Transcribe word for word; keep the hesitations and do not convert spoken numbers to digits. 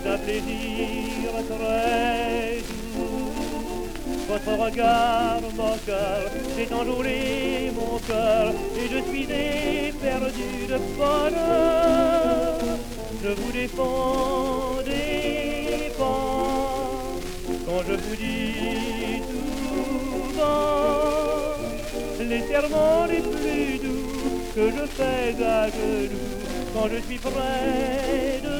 c'est un plaisir très doux. Votre regard moqueur fait enjôler mon cœur et je suis éperdu de bonheur. Je vous défends des pas quand je vous dis tout bas les serments les plus doux que je fais à genoux quand je suis près de